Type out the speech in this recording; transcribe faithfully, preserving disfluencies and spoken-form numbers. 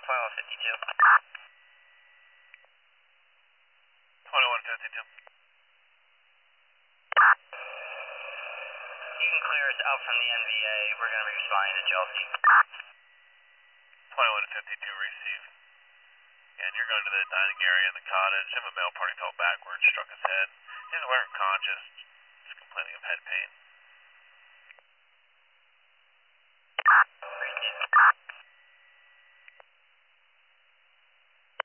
twenty-one fifty-two. twenty-one fifty-two. You can clear us out from the N V A. We're going to be responding to Chelsea. twenty-one fifty-two, receive. And you're going to the dining area in the cottage. If a male party fell backwards, struck his head. He's aware and conscious. He's complaining of head pain.